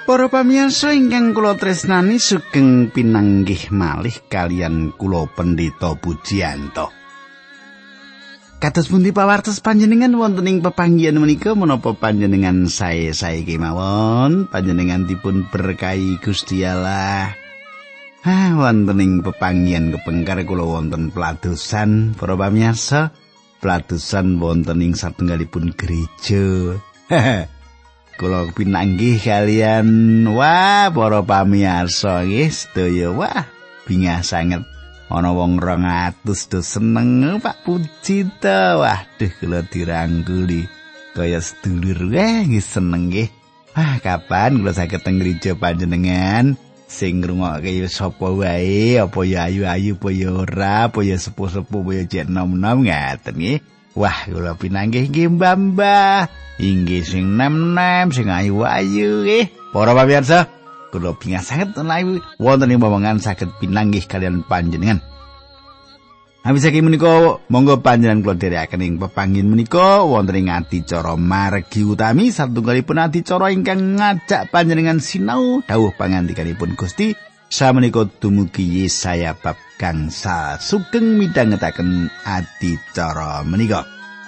Para pamirsa ingkang kula tresnani sugeng pinanggih malih kalian kula Pendeta Pujiyanto. Kados pundi pawartos panjenengan wonten ing pepanggihan menika menapa panjenengan sae-sae kemawon, panjenengan dipun berkahi Gusti Allah. Wonten ing pepanggihan kepengker kula wonten peladosan para pamirsa, peladosan wonten ing satunggalipun gereja. Kula pinanggih kalian para pamirsa nggih sedaya bingah sanget ana wong 200 do seneng Pak Puji to. Waduh kula dirangkuli kaya sedulur nggih seneng nggih. Kapan kula saged teng gereja panjenengan sing ngrungokke sapa wae apa ya ayu-ayu apa ya ora apa ya sepuh-sepuh apa ya cek nom-nom ngaten nggih. Kula pinanggih nggih Mbah. Inggih sing nem-nem sing ayu-ayu nggih. Para pamirsa, kula bingah sanget menawi wonten ing momongan saged pinanggih kalian panjenengan. Saking menika monggo panjenengan kula dherekaken ing pepanggihan menika wonten ing adicara margi utami satunggalipun adicara ingkang ngajak panjenengan sinau dawuh pangandikanipun Gusti. Samenika dumugi Yesaya bab gangsal sugeng midhangetaken adicara menika.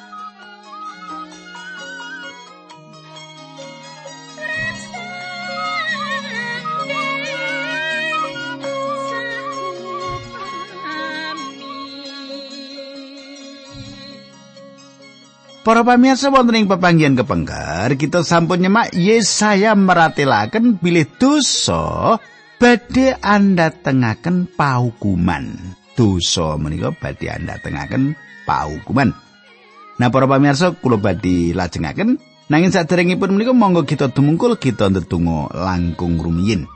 Para pamirsa wonten ing pepanggihan kepengker kita sampun nyemak Yesaya meratelaken bilih dosa badhe andhatengaken paukuman. Dosa menika badhe andhatengaken paukuman. Nah para pamirsa kula badhe lajengaken nanging saderengipun menika monggo kita tumungkul kita ndedonga langkung rumiyin.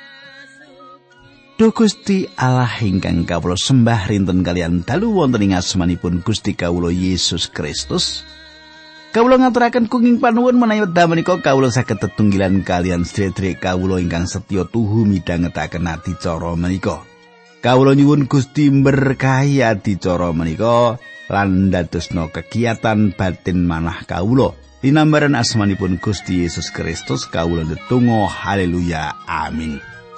Duh Gusti Allah ingkang kawula sembah rinten kalian dalu wonten ing asmanipun Gusti kawula Yesus Kristus. Kawula ngaturaken kenging panuwun menawi wekdal menika kawula saged tetunggilan kalian sedherek kawula ingkang setya tuhu midhangetaken adicara menika. Kawula nyuwun Gusti berkahi adicara menika lan ndadosna kegiatan batin manah kawula. Dinambaran asmanipun Gusti Yesus Kristus kawula ndedonga haleluya amin.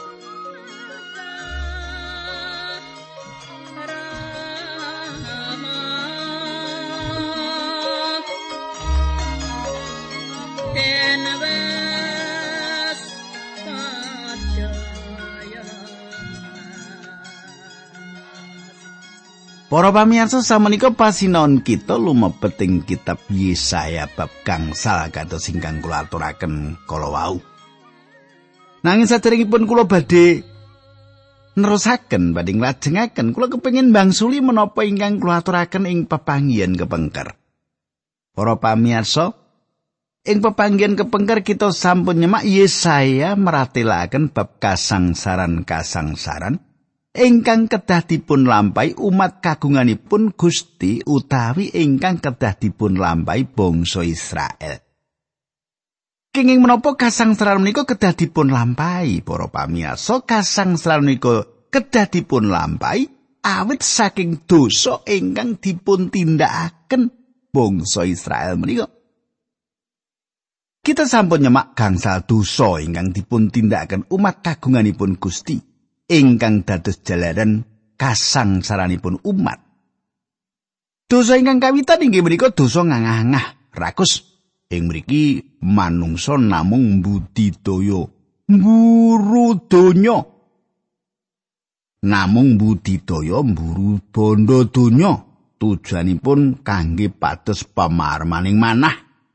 Para pamirsa samenika pasinaon kita lumebet ing kitab Yesaya bab gangsal kados ingkang kula aturaken kala wau. Nanging saderengipun kula badhe nerusaken badhe nglajengaken kula kepengin bangsuli menapa ingkang kula aturaken ing pepanggihan kepengker. Para pamirsa, ing pepanggihan kepengker kita sampun nyemak Yesaya meratelaken bab kasangsaran-kasangsaran ingkang kedah dipun lampahi umat kagunganipun Gusti utawi ingkang kedah dipun lampahi bangsa Israel. Kenging menapa kasangsaran menika kedah dipun lampahi para pamirsa? Kasangsaran menika kedah dipun lampahi awit saking dosa ingkang dipun tindakaken bangsa Israel menika. Kita sampun nyemak gangsal dosa ingkang dipun tindakaken umat kagunganipun Gusti ingkang dados jalaran kasangsaranipun umat. Dosa ingkang kawitan inggih menika dosa ngangah-angah rakus. Ing mriki manungsa namung mbudidaya mburu donya. Namung budidaya mburu bondo donya. Tujuanipun kangge pados pamarmaning manah.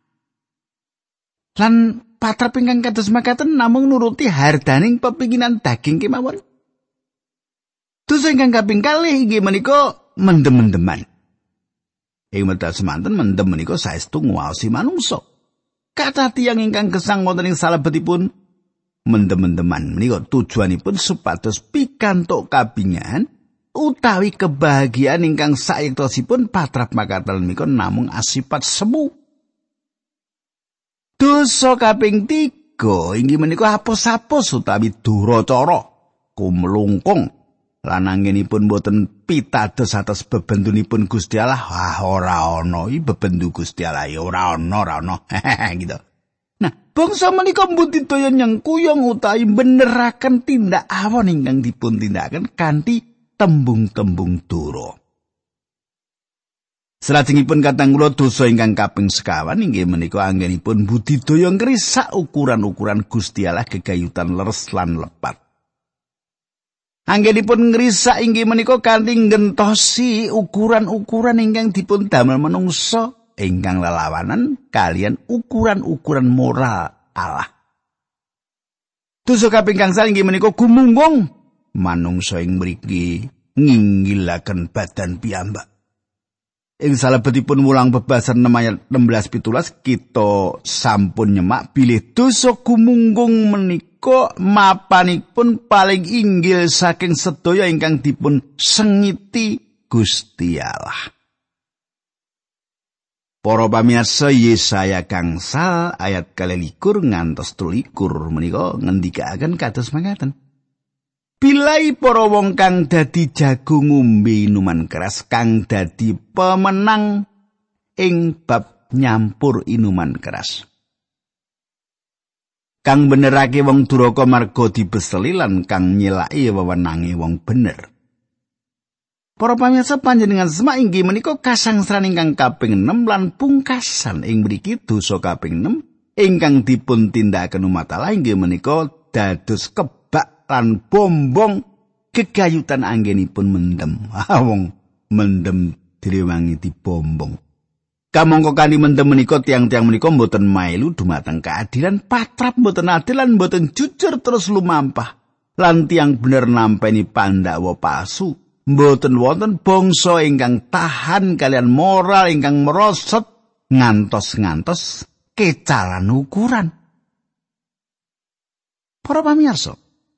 Lan patrap ingkang kados makaten namung nuruti hardaning pepinginan daging kemawon. Dosa ingkang kaping kalih inggih menika mendem-mendeman. Ing medal semanten mendem menika saestu nguwaosi manungsa. Kathah tiyang ingkang gesang wonten ing salebetipun mendem-mendeman menika tujuanipun supados pikantuk kabingahan utawi kebahagiaan ingkang saektosipun patrap makaten menika namung asipat semu. Dosa kaping 3 inggih menika apus-apus utawi duracara, kumlungkung lan anggenipun boten pitados atas bebentunipun Gusti Allah. Ora ana iki bebendu Gusti Allah ora ana gitu. Nah, bangsa menika mbudidaya nyengkuyung utawi beneraken tindak awon ingkang dipun tindakaken kanthi tembung-tembung dura. Salajengipun katang kula dosa ingkang kaping sekawan inggih menika anggenipun budidaya ngrisak ukuran-ukuran Gusti Allah gegayutan leres lan lepat. Anggenipun ngrisak inggih menika kanthi ngentosi ukuran-ukuran ingkang dipun damel manungsa ingkang lelawanan kalian ukuran-ukuran moral Allah. Dosa kaping gangsal inggih menika gumunggung manungsa ing mriki nginggilaken badan piyambak. Ing salebetipun mulang bebasan 6 ayat 16-17 kita sampun nyemak bilih dosa gumunggung menika mapanipun paling inggil saking sedaya ingkang dipun sengiti Gusti Allah. Para pamirsa, Yesaya gangsal ayat 21 ngantos 23 menika ngendikaken kados mangkaten. Bilai para wong kang dadi jago ngombe inuman keras, kang dadi pemenang ing bab nyampur inuman keras. Kang benerake wong duraka marga dibeseli lan kang nyelaki wewenange wong bener. Para pamirsa panjenengan semak inggih menika kasangsaran ingkang kaping 6 lan pungkasan ing mriki dosa kaping 6 ingkang dipun tindakaken umat Allah inggih menika dados lan bombong gegayutan anggenipun mendem. Wong mendem direwangi dibombong. Kamangka kanthi mendem menika tiang-tiang menika mboten mailu dumateng keadilan, patrap mboten adil lan mboten jujur terus lumampah. Lan tiang bener nampeni pandhawa palsu, mboten wonten bangsa ingkang tahan kalian moral ingkang merosot ngantos-ngantos kecalan ukuran. Para pamirsa,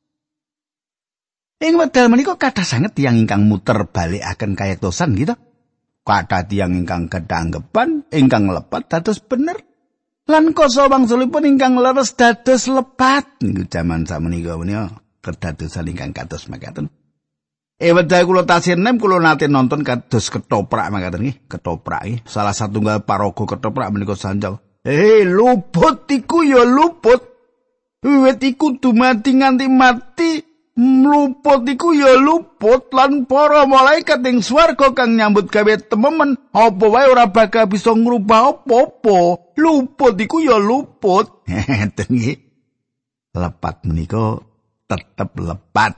ing wekdal menika kathah sanget tiyang ingkang muter balikaken kayektosan gitu. Kathah tiyang ingkang kedanggepan, ingkang lepat dados bener. Lan koso wangsulipun ingkang leres dados lepat. Niku jaman samenika menika kedadosan ingkang kados makaten. Wekdal kula tasih enem kula nate nonton kados ketoprak makaten nggih, ketoprak nggih. Salah satunggal paraga ketoprak menika sanjang. Luput iku ya luput. Wiwit iku dumadi nganti mati. Luput iku ya luput lan para malaikat ing swarga kang nyambut gawe tememen apa wae ora bakal bisa ngrubah apa-apa. Luput iku ya luput. Ngeten nggih. Lepat menika tetep lepat.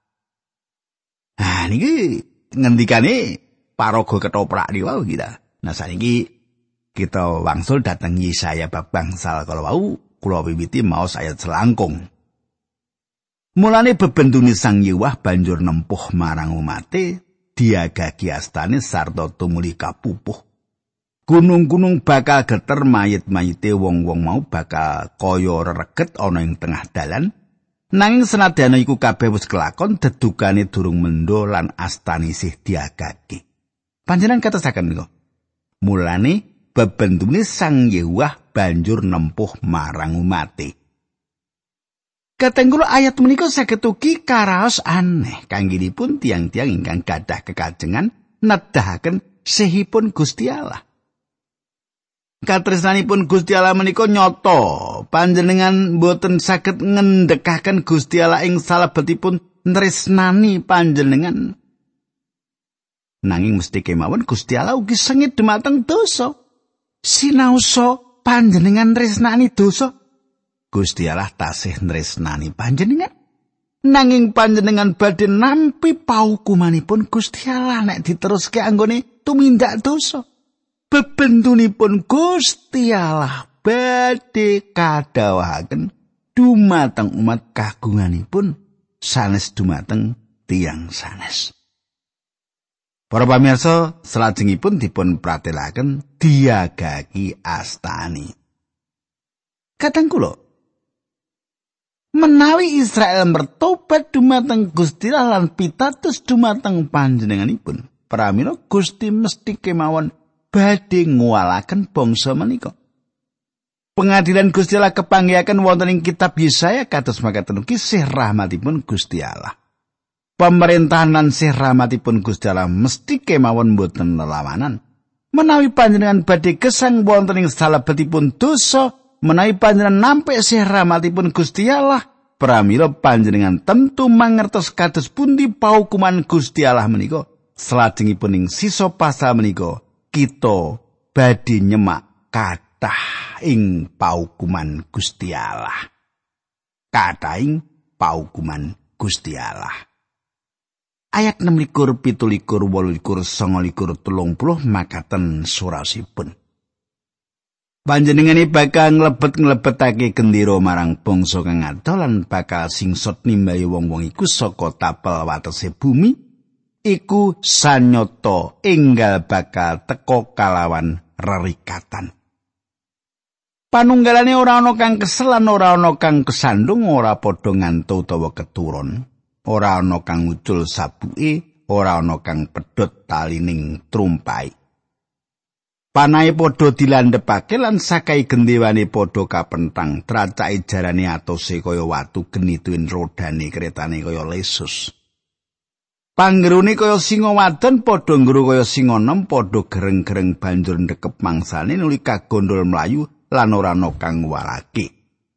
Nah niki ngendikane paraga ketoprak niku kita. Nah saiki kita wangsul dhateng Yesaya bab bangsal kala wau kula wiwiti maos ayat selangkung. Mulane bebendune Sang Yewah banjur nempuh marang umate, diagaki astane sarta tumuli kapupuh. Gunung-gunung bakal geter, mayit-mayite wong-wong mau bakal kaya rereget ana ing tengah dalan. Nanging senadyan iku kabeh wis kelakon, dedugane durung mendho lan astane isih diagaki. Panjenengan katosaken menika. Mulane bebendune Sang Yewah banjur nempuh marang umate. Katenggulo ayat menika saged ugi karaos aneh kangginipun tiang-tiang ingkang gadah kekajengan nedahaken sehipun Gusti Allah. Katresnanipun Gusti Allah menika nyata, panjenengan boten saged ngendhekaken Gusti Allah ing salebetipun tresnani panjenengan. Nanging mesti kemawon Gusti Allah ugi sengit dumateng dosa. Sinaosa panjenengan tresnani dosa, Gusti Allah tasih tresnani panjenengan. Nanging panjenengan badhe nampi paukumanipun Gusti Allah nek diteruske anggone tumindak dosa. Bebentunipun Gusti Allah badhe kadhawahaken dumateng umat kagunganipun sanes dumateng tiyang sanes. Para pamirsa, salajengipun dipun pratelaken diagaki astani. Kadang kula menawi Israel mertobat dumateng Gusti Allah lan pitados dumateng panjenenganipun, pramila Gusti mesti kemawon badhe nguwalaken bangsa menika. Pengadilan Gusti Allah kepanggihaken wonten ing kitab Yesaya kados makaten ugi sih rahmatipun Gusti Allah. Pemerintahan lan sih rahmatipun Gusti Allah mesti kemawon boten lelawanan. Menawi panjenengan badhe gesang wonten ing salebetipun dosa, menawi panjenengan nampik sih rahmatipun Gusti Allah, pramila panjenengan tentu mangertos kados pundi paukuman Gusti Allah menika. Salajengipun ing sisa pasal menika kita badhe nyemak kathah ing paukuman Gusti Allah. Kathah ing paukuman Gusti Allah. Ayat 16, 17, 18, 19, 30 makaten surasipun. Panjenengane bakal nglebet-nglebetake gendera marang bangsa kang adoh bakal singsut nimbahi wong-wong iku saka tapel watese bumi, iku sanyata enggal bakal teka kalawan rerikatan. Panunggalane ora ana kang kesel lan ora ana kang kesandung, ora padha ngantuk utawa keturun. Ora ana kang ucul sabuke, ora ana kang pedhot talining trumpae. Panahe padha dilandhepake lan sakai gendewane padha kapentang, tracake jarane atose kaya watu, geni tuwin rodane kretane kaya lesus. Panggerune kaya singa wadon, padha ngguru kaya singa enom, padha gereng-gereng banjur ndekep mangsane nuli kagondol mlayu lan ora ana kang walake.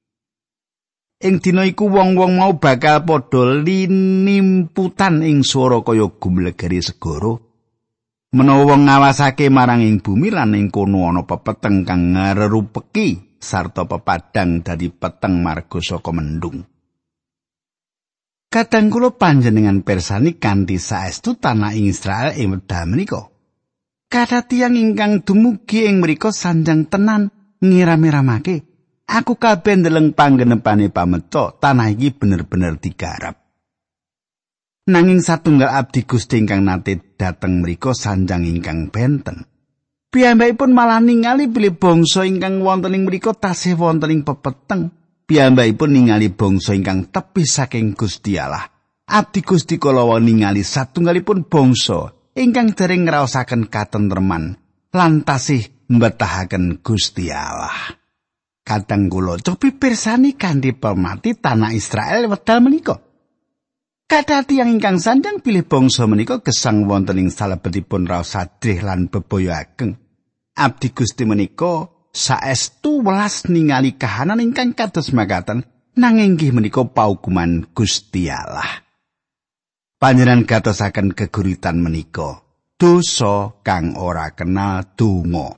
Ing dina iku wong-wong mau bakal padha linimputan ing swara kaya gumlegere segara. Menawa wong ngawasake marang ing bumi lan ing kono ana pepeteng kang ngrerupeki sarta pepadang dadi peteng marga saka mendung. Kadang kula panjenengan pirsani kanthi saestu tanah ing Israel ing wekdal menika. Kathah tiyang ingkang dumugi ing mriku sanjang tenan ngiram-iramake. Aku kabeh ndeleng panggenepane pameca, tanah iki bener-bener digarap. Nanging satunggal abdi Gusti ingkang nate dhateng mriku sanjang ingkang benten. Piyambakipun malah ningali bilih bangsa ingkang wonten ing mriku tasih wonten ing pepeteng. Piyambakipun ningali bangsa ingkang tepi saking Gusti Allah. Abdi Gusti kala ningali satunggalipun bangsa ingkang dereng ngraosaken katentreman lan tasih mbetahaken Gusti Allah. Kadang kula cobi pirsani kanthi pemati tanah Israel wedal menika. Kathah tiyang ingkang sanjang pilih bangsa menika gesang wonten ing salebetipun raos sadrih lan bebaya ageng. Abdi Gusti menika saestu welas ningali kahanan ingkang kados makaten, nanging inggih menika paukuman Gusti Allah. Panjenengan gatosaken geguritan menika, dosa kang ora kenal donga.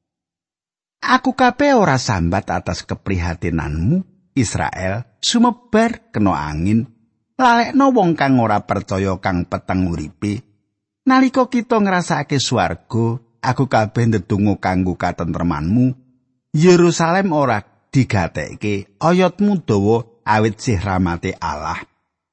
Aku kabeh ora sambat atas keprihatinanmu, Israel, sumebar kena angin, lalekno wong kang ora percaya kang peteng uripe. Nalika kita ngrasakake swarga, aku kabeh ndedonga kanggo katentremanmu. Yerusalem ora digatekke, oyotmu dawa awit sih rahmate Allah.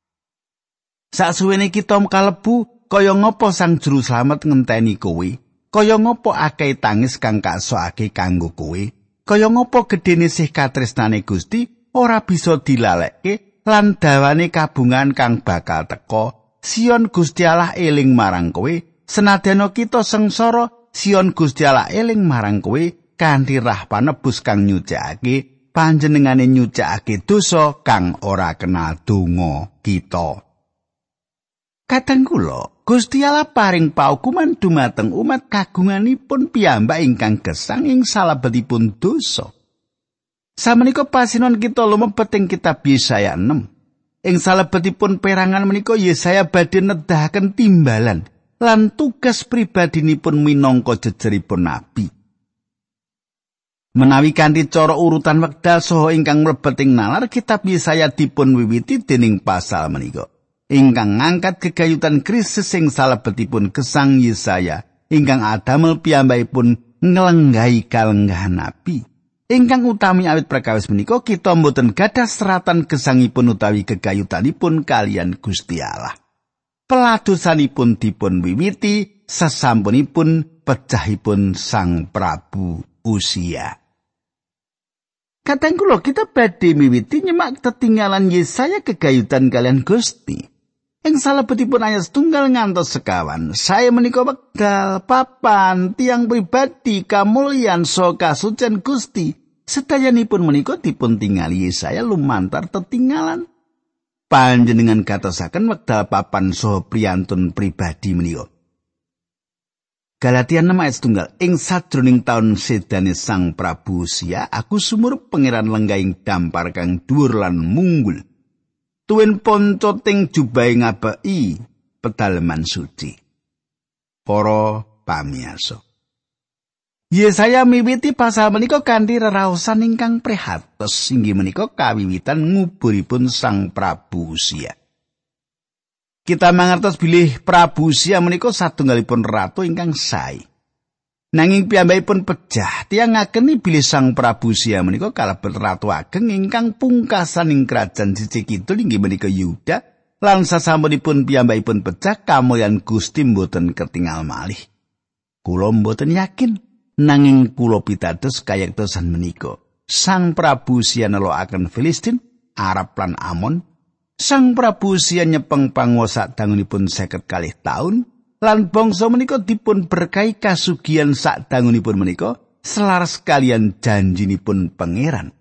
Sasuwene kita kalebu kaya ngapa Sang Juru Slamet ngenteni kowe? Kaya ngopo akeh tangis kang kasokake kanggo kowe, kaya ngopo gedene sih katresnane Gusti ora bisa dilalekke lan dawane kabungan kang bakal teka. Sion Gusti Allah eling marang kowe, senadyan kita sengsara, Sion Gusti Allah eling marang kowe kanthi rah panebus kang nyucikake, panjenengane nyucikake dosa kang ora kenal donga kita. Kadang kula Gusti Allah paring paukuman dumateng umat kagunganipun piyambak ingkang gesang ing salebetipun dosa. Samenika pasinon kita lumebet ing kitab Yesaya 6. Ing salebetipun perangan menika Yesaya badhe nedahaken timbalan lan tugas pribadinipun minangka jejeripun nabi. Menawi kanthi cara urutan wekdal saha ingkang mlebet ing nalar, kitab Yesaya dipun wiwiti dening pasal menika. Ingkang ngangkat gegayutan Kristus sing salebetipun gesang Yesaya, ingkang adamel piyambakipun nglenggahi kalenggahan nabi. Ingkang utami awit prakawis menika kita mboten gadah seratan gesangipun utawi gegayutanipun kalian Gusti Allah. Peladosanipun dipun wiwiti sasampunipun pejahipun Sang Prabu Usia. Kadang kula kita badhe miwiti nyemak tetinggalan Yesaya gegayutan kalian Gusti. Ing salebetipun ayat 1 ngantos 50, saya menika wekdal papan tiang pribadi kamulyan saha kasucen Gusti. Sedayanipun menika dipun tingali Yesaya lumantar tetinggalan. Panjenengan gatosaken wekdal papan saha priyantun pribadi menika. Galatia 6 ayat 1. Ing sajroning taun sedane Sang Prabu Usia, aku sumur pangeran lenggahing dampar kang dhuwur lan munggul. Tuwin ponco ting jubahe ngabeki pedalaman suci. Para pamiyarsa. Yesaya miwiti pasal menika kanthi reraosan ingkang prihatos inggih menika kawiwitan nguburipun Sang Prabu Usia. Kita mangertos bilih Prabu Usia menika satunggalipun ratu ingkang sae. Nanging piyambakipun pejah tiyang ngakeni bilih Sang Prabu Usia menika kalebet ratu ageng ingkang pungkasan ing krajan sisih kidul inggih menika Yuda lan sasampunipun piyambakipun pejah kamulyan Gusti mboten ketingal malih. Kula mboten yakin nanging kula pitados kayektosan menika. Sang Prabu Usia nelokaken Filistin, Arab lan Amon. Sang Prabu Usia nyepeng panguwasa dangunipun 50 taun lan bangsa menika dipun berkahi kasugihan sadangunipun menika selaras kalian janjinipun pangeran.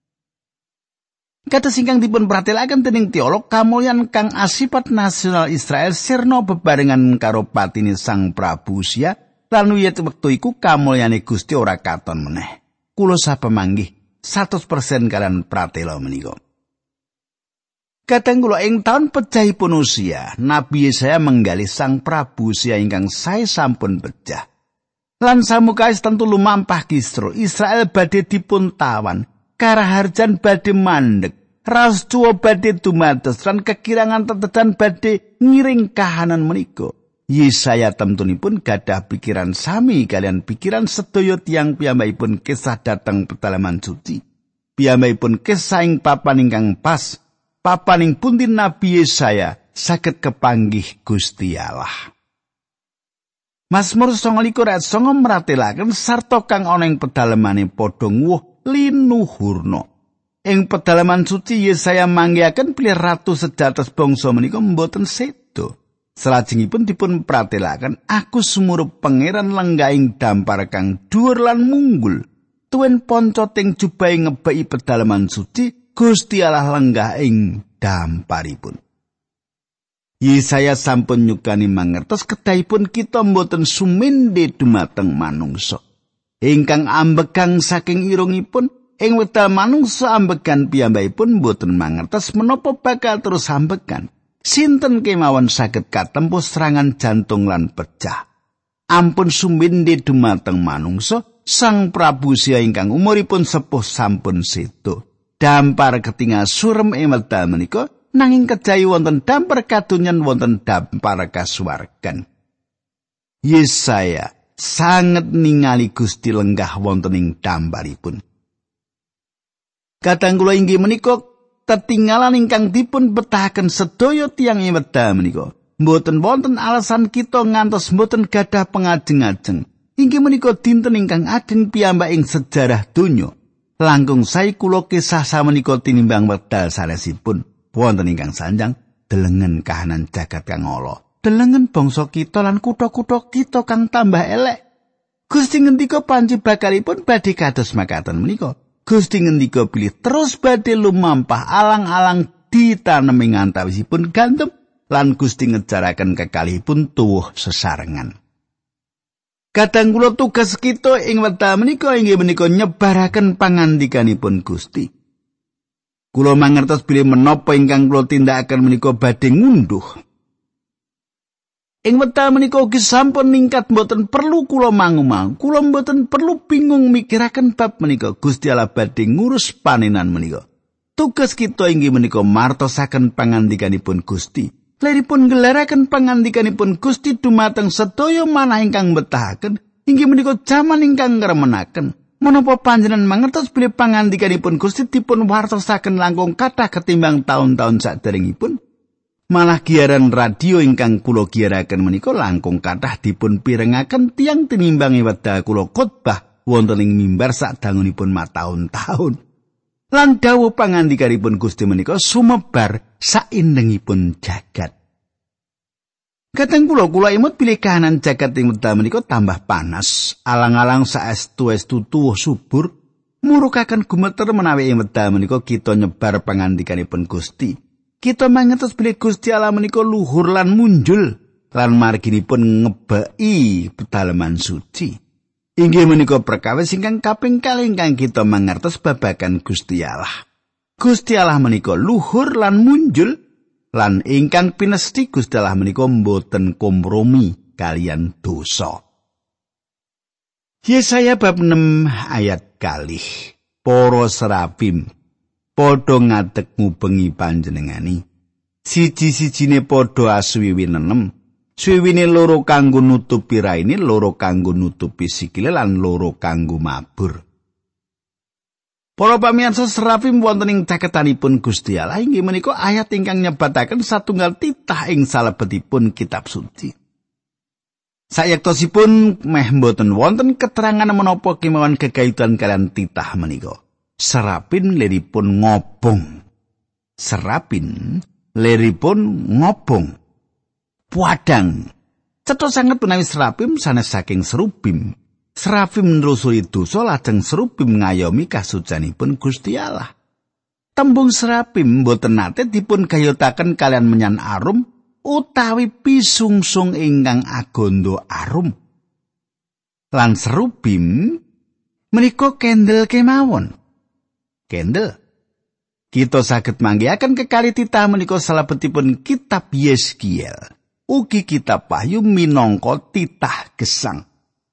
Kados ingkang dipun pratelaken dening teolog, kamulyan kang asipat nasional Israel sirna bebarengan karo patine Sang Prabu Usia lan wiwit wektu iku kamulyane Gusti ora katon meneh. Kula sapemanggih 100% kalian pratela menika. Kadang kula ing taun pejahipun Usia, Nabi Yesaya menggali Sang Prabu Usia ingkang sae sampun pejah. Lan samukais tentu lumampah kisru, Israel badhe dipun tawan, karaharjan badhe mandeg, raos cuwa badhe dumados lan kekirangan tetedan badhe ngiring kahanan menika. Yesaya temtunipun gadah pikiran sami kalian pikiran sedaya tiyang piyambakipun kisah dhateng pedalaman suci. Piyambakipun kisah ing papan ingkang pas. Papaning pundi Nabi Yesaya saged kepanggih Gusti Allah. Mazmur 29 ayat 9 mratelaken sarta kang ana ing pedalamane padha nguwuh linuhurna. Ing pedalaman suci Yesaya manggihaken pilih ratu sejatos bangsa menika mboten sedo. Salajengipun dipun pratelaken aku sumurup pangeran lenggahing dampar kang dhuwur lan munggul. Tuwin ponco ting jubahe ngebeki pedalaman suci. Gusti Allah lenggah ing damparipun. Yesaya sampun nyukani mangertos kedahipun kita mboten sumende dumateng manungsa. Ingkang ambegang saking irungipun ing wekdal manungsa ambegan piyambakipun mboten mangertos menapa bakal terus ambegan. Sinten kemawon saged katempuh serangan jantung lan pecah. Ampun sumende dumateng manungsa, Sang Prabu Usia ingkang umuripun sepuh sampun sedo. Dampar ketingal surem ing wekdal menika nanging kejawi wonten dampar kadonyan wonten dampar kasuwargan. Yesaya sanget ningali Gusti lenggah wonten ing damparipun. Kadang kula inggih menika tetinggalan ingkang dipun betahaken sedaya tiyang ing wekdal menika. Mboten wonten alasan kita ngantos mboten gadah pengajeng-ajeng. Inggih menika dinten ingkang ageng piyambak ing sejarah donya. Langkung sae kula kisah samenika tinimbang wekdal sanesipun wonten ingkang sanjang delengen kahanan jagat kang ala. Delengen bangsa kita lan kutha-kutha kita kang tambah elek. Gusti ngendika panci bakalipun badhe kados makaten menika. Gusti ngendika bilih terus badhe lumampah alang-alang ditanem ing antawisipun gandum lan Gusti ngejaraken kekalihipun tuwuh sesarengan. Kadang kula tugas kita ing wekdal menika inggih menika nyebaraken pangandikanipun Gusti. Kula mangertos bilih menapa ingkang kula tindakaken menika badhe ngunduh. Ing wekdal menika ugi sampun ningkat mboten perlu kula mangu-mangu. Kula mboten perlu bingung mikiraken bab menika. Gusti Allah badhe ngurus panenan menika. Tugas kita inggih menika martosaken pangandikanipun Gusti. Leripun gelaraken pangandikanipun Gusti dumateng sedaya manah ingkang betahaken inggih menika jaman ingkang ngremenaken. Menapa panjenengan mangertos bilih pangandikanipun Gusti dipun wartosaken langkung kathah ketimbang taun-taun saderengipun? Malah giaran radio ingkang kula giaraken menika langkung kathah dipun pirengaken tiyang tinimbang wekdal kula khotbah wonten ing mimbar sadangunipun mataun-taun. Lan dawuh pangandikanipun Gusti menika sumebar saindengipun jagat. Kadang kula imut pilih kahanan jagat ing wekdal menika tambah panas, alang-alang saestu-estu tuwuh subur, murukaken gumeter menawi ing wekdal menika kita nyebar pangandikanipun Gusti. Kita mangertos bilih Gusti Allah menika luhur lan munjul, lan marginipun ngebeki pedalaman suci. Inggih menika perkawis ingkang kaping kalih ingkang kita mangertos babagan Gusti Allah. Gusti Allah menika luhur lan munjul lan ingkang pinesti Gusti Allah menika mboten kompromi kalian dosa. Yesaya bab 6 ayat kalih. Para serafim padha ngadeg ngubengi panjenengani. Siji-sijine padha aswiwi nenem. Swiwine loro kanggo nutupi raine, loro kanggo nutupi sikile lan loro kanggo mabur. Para pamirsa serafim wonten ing caketanipun Gusti Allah inggih menika ayat ingkang nyebataken satunggal titah ing salebetipun kitab suci. Sayektosipun meh mboten wonten keterangan menapa kemawon gegayutan kalian titah menika. Serapin liripun ngobong. Serapin liripun ngobong. Puadang. Cetha sanget menawi serapim sanes saking serubim. Serafim nrusuli dosa lajeng serubim ngayomi kasucianipun Gusti Allah. Tembung serapim mboten nate dipun gayutaken kalian menyan arum utawi pisungsung ingkang agondo arum. Lan serubim menika kendel kemawon. Kendel. Kita saged manggihaken kekalih titah menika salebetipun kitab Yeskiel. Ugi kitab Wahyu minangka titah gesang.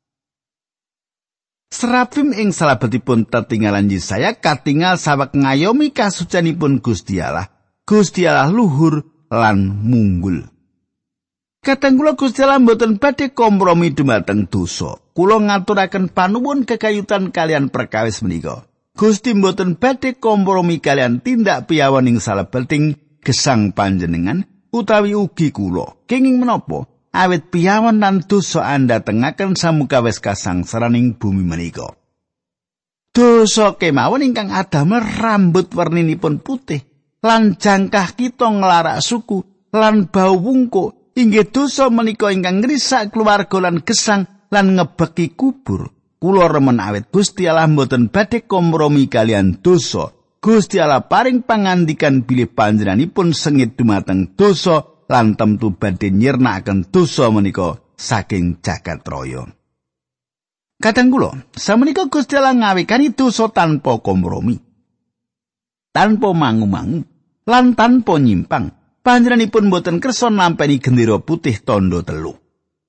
Serafim ing salebetipun tetinggalan Yesaya katingal saweg ngayomi kasucianipun Gusti Allah. Gusti Allah luhur lan munggul. Kadang kula Gusti Allah mboten badhe kompromi dumateng dosa. Kula ngaturaken panuwun kekayutan kalian perkawis menika. Gusti mboten badhe kompromi kalian tindak piyawan ing salebeting gesang panjenengan utawi ugi kula. Kenging menapa? Awit piyawan lan dosa andhatengaken samukawis kasangsaraning bumi menika. Dosa kemawon ingkang adamel rambut werninipun putih lan jangkah kita nglarak suku lan bau wungkuk inggih dosa menika ingkang ngrisak keluarga lan gesang lan ngebeki kubur. Kula remen awit Gusti Allah mboten badhe kompromi kalian dosa. Gusti Allah paring pangandikan bilih panjenenganipun sengit dumateng dosa lan temtu badhe nyirnakaken dosa menika saking jagat raya. Kadang kula samenika Gusti Allah ngawikani dosa tanpa kompromi. Tanpa mangu-mangu lan tanpa nyimpang, panjenenganipun boten kersa nampeni gendera putih tondo telu.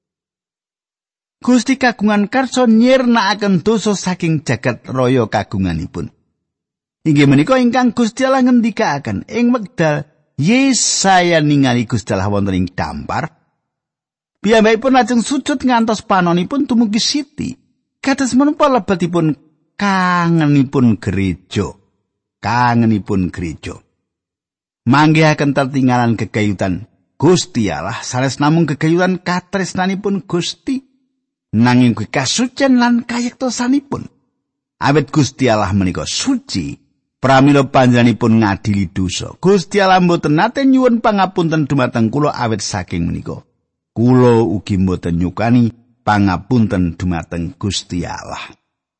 Gusti kagungan karsa nyirnakaken dosa saking jagat raya kagunganipun. Inggih menika ingkang Gusti Allah ngendikaken ing wekdal Yesaya ningali Gusti Allah wonten ing dampar. Piyambakipun lajeng sujud ngantos panonipun dumugi siti. Kados menapa lebetipun kangenipun gereja. Kangenipun gereja. Manggihaken tertinggalan gegayutan Gusti Allah sanes namung gegayutan katresnanipun Gusti nanging kasucen lan kayektosanipun. Awit Gusti Allah menika suci, pramila panjenenganipun ngadili dosa. Gusti Allah mboten nate nyuwun pangapunten dumateng kula awit saking menika. Kula ugi mboten nyukani pangapunten dumateng Gusti Allah.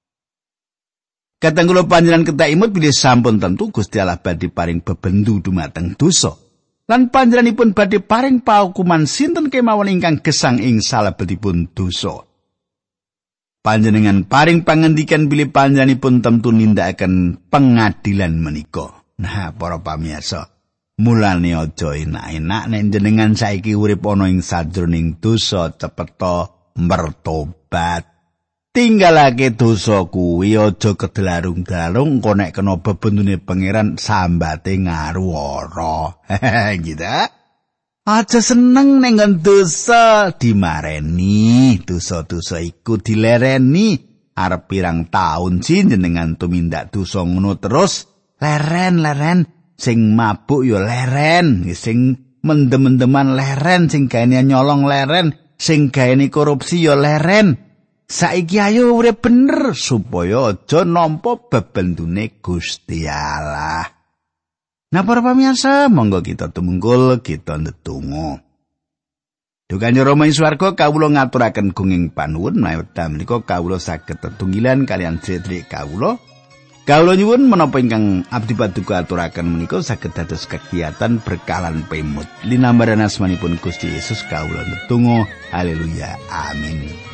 Kadang kula panjenengan kedah imut bilih sampun tentu Gusti Allah badhe paring bebendu dumateng dosa. Lan panjenenganipun badhe paring paukuman sinten kemawon ingkang gesang ing salebetipun dosa. Panjenengan paring pangandikan bilih panjenenganipun temtu nindakaken pengadilan menika. Nah, para pamirsa, mulane aja enak-enak nek jenengan saiki urip ana ing sajroning dosa cepeta mertobat. Tinggalake dosa kuwi aja kedelarung-delarung engko nek kena bebendune pangeran sambate ngaruwara. Gitu. Aja seneng ning dosa dimareni, dosa-dosa iku dilereni. Arep pirang taun jenengan tumindak dosa ngono terus leren-leren, sing mabuk ya leren, sing mendem-mendeman leren, sing gaene nyolong leren, sing gaene korupsi ya leren. Saiki ayo urip bener supaya aja nampa bebendune Gusti Allah. Nah para pamirsa, monggo kita tumungkul, kita ndedonga. Duh Kanjeng Rama ing swarga kawula ngaturaken gunging panuwun menawi wekdal menika kawula saged tetunggilan kaliyan sedherek kawula Kawula nyuwun menapa ingkang abdi paduka aturaken menika saged dados kegiatan berkalan pemut. Linambaran asmanipun Gusti Yesus kawula ndedonga. Haleluya. Amin.